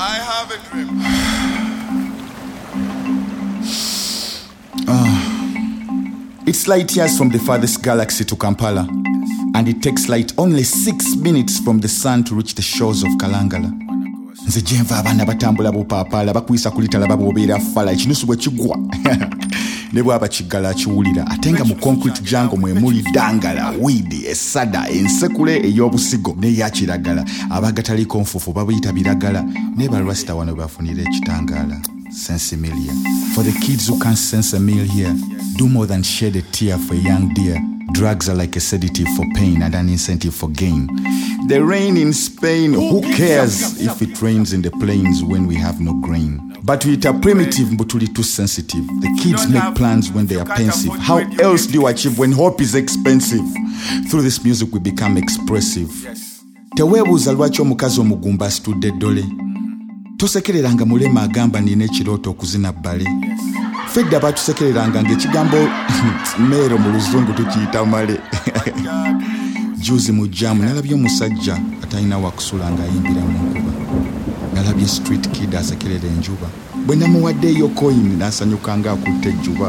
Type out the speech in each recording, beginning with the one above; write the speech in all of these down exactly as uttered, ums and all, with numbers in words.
I have a dream. uh, it's light years from the farthest galaxy to Kampala, and it takes light only six minutes from the sun to reach the shores of Kalangala. Nze jenva abana batambula bupapala bakwisa kulitala babobeera fala ekinusu bwe kigwa ne bwaba kiggala kiwulira atenga mu concrete jungle mwe muli dangala weed esada ensekule ey'obusigo n'eya kiragala abagataliko nfufu babuyita biragala ne balwasita wano bafunira ekitangala sensimilia. For the kids who can't sense a meal here, do more than shed a tear for a young deer. Drugs are like a sedative for pain and an incentive for gain. The rain in Spain, who cares if it rains in the plains when we have no grain? But we are primitive, but too sensitive. The kids make plans when they are pensive. How else do you achieve when hope is expensive? Through this music we become expressive. Tewebuuza lwaki omukazi omugumba asitudde ddole. Tosekereranga mulema agamba nina ekirooto okuzina bbale. Fedda batusekereranga ng'ekigambo meero mu luzungu tukiyita male. Juzi mu jamu nalabye omusajja atalina wakusula ng'ayimbira mu nkuba. Nalabye street kid asekerera enjuba. Bwe namuwaddeeyo coin n'asanyuka ng'akutte ejjuba.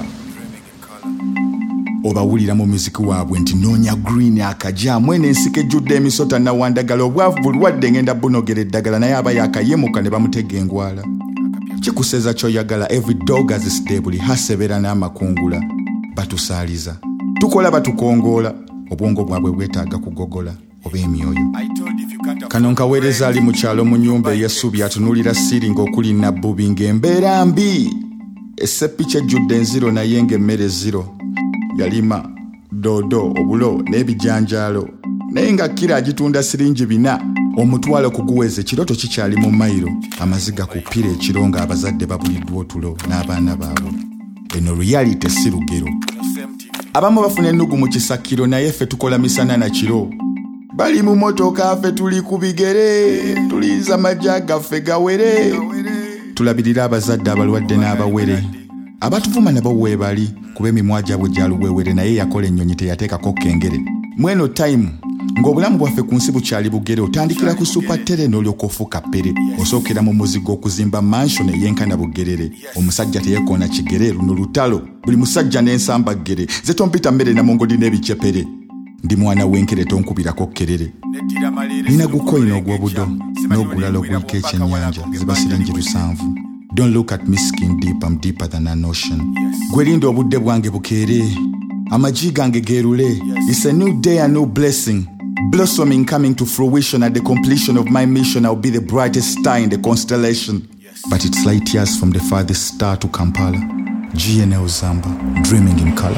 Obawulira mu muziki waabwe nti noonya green akaja mwene ensiko ejjudde emisota nawandagala obwavu bulwadde ngenda bunogera eddagala naye aba yakayemuka ne bamutega engwala. Kikuseza kyoyagala every dog has its day buli hasebera n'amakungula. Batusaaliza tukola batukongoola obwongo bwabwe bwetaaga kugogola oba emyoyo. Kano nkaweereza ali mu kyalo mu nnyumba ey'essubi atunuulira siri ng'okuli nabbubi ng'embeera mbi esseppica ejjudde enziro naye ng'emmere ziro. Yalima dodo obulo n'ebijanjaalo naye nga kira agitunda siringi bina omutwalo kuguweze kiroto kikyali mu mayiro amaziga ku ppira ekiro nga abazadde babuliddwa otulo n'abaana baabwe. Eno reality si lugero. Abamu bafuna ennugu mu kisakiro naye ffe tukola misana na kiro. Bali mu motoka ffe tuli ku bigere tuliza majja gaffe gawere. Tulabirira abazadde abalwadde n'abawere. Abatuvuma nabo weebali kuba emimwa gyabwe gyaluweewere naye yakola ennyonyi teyateekako kengere. Mweno time ng'obulamu bwaffe ku nsi bukyali bugere otandikira ku supertere n'olyoka ofuuka ppere. Osookera mu muzigo okuzimba mansion eyenkana bugerere. Omusajja teyeekoona kigere luno lutalo buli musajja n'ensamba ggere. Ze tompita mmere namongodi n'ebicepere. Ndi mwana w'enkere tonkubirako kkerere. Nina gukoyina ogw'obudo n'ogulala oguyika ekyennyanja ziba siringi lusanvu. Don't look at me skin deep, I'm deeper than an ocean. Gwerinda obudde bwange bukeere amagi gange geerule. It's a new day, a new blessing, blossoming coming to fruition. At the completion of my mission I'll be the brightest star in the constellation. But it's light years from the farthest star to Kampala. G N L Zamba, dreaming in color.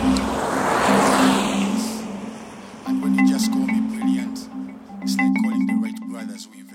And when you just call me brilliant, it's like calling the right brothers we